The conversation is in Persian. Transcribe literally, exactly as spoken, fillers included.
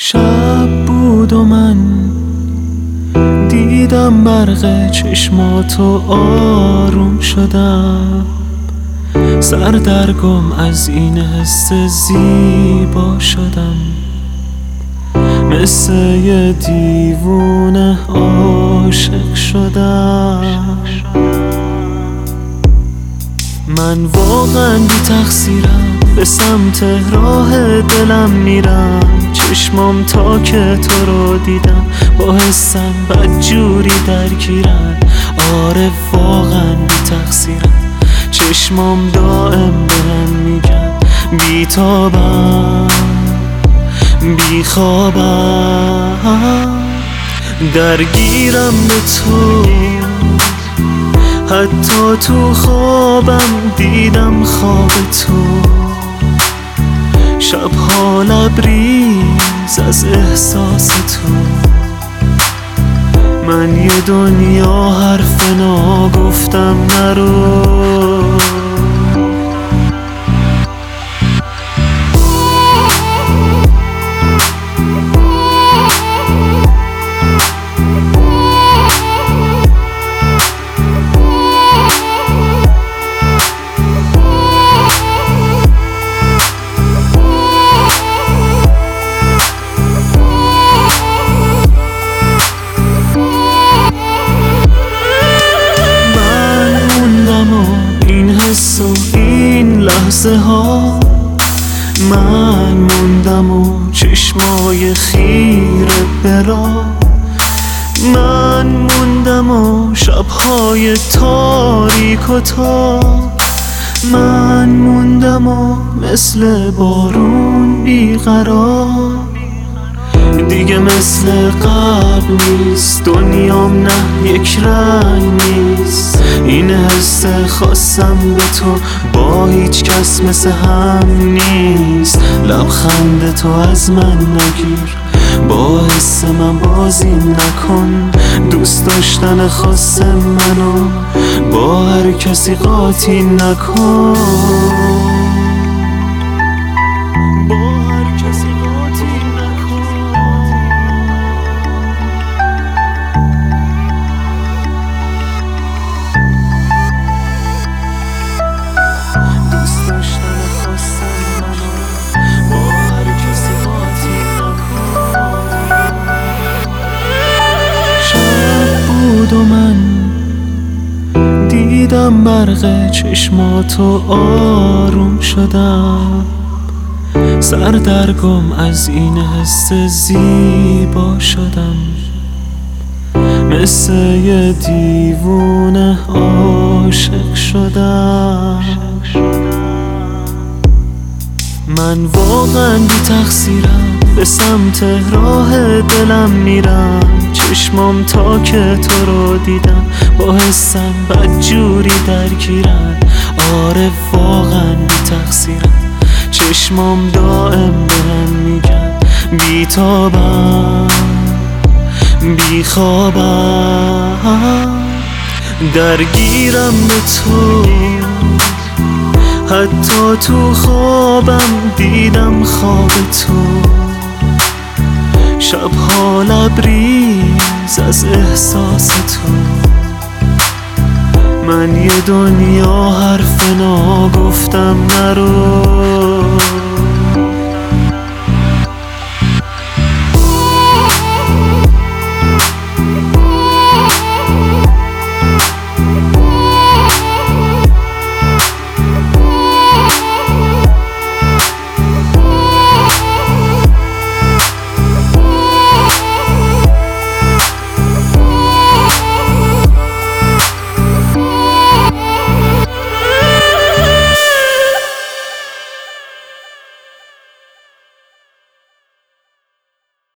شب بود و من دیدم برق چشماتو، آروم شدم، سردرگم از این حس زیبا شدم، مثل یه دیوونه عاشق شدم. من واقعا بی تقصیرم، به سمت راه دلم میرم، چشمام تا که تو رو دیدم با حسم بدجوری درگیرن. آره واقعا بی تقصیرم، چشمام دائم بهم میگن بی تابم بی خوابم، درگیرم به تو، حتی تو خوابم دیدم خواب تو، شبها لبریز از احساس تو. من یه دنیا حرف ناگفتم نرو، و این لحظه ها من موندم و چشمای خیره برا، من موندم و شبهای تاریک و تاب، من موندم و مثل بارون بیقرار. دیگه مثل قبل نیست دنیام، نه یک رنگ نیست، این حس خواستم به تو با هیچ کس مثل هم نیست. لبخند تو از من نگیر، با حس من بازی نکن، دوست داشتن خاص منو با هر کسی قاطی نکن، با هر کسی قاطی نکن. دوست داشتن خواستن منو با هر کسی قاطی نکن. شب بود و من دیدم برق چشماتو، آروم شدم، سردرگم از این حس زیبا شدم، مثل یه دیوونه عاشق شدم. من واقعا بی تقصیرم، به سمت راه دلم میرم، چشمام تا که تو رو دیدم با حسم بدجوری درگیرن. آره واقعا بی تقصیرم، چشمام دائم بهم میگن بی تابم بی خوابم، درگیرم به تو، حتی تو خوابم دیدم خواب تو، شبها لبریز از احساس تو. من یه دنیا حرف ناگفتم نرو.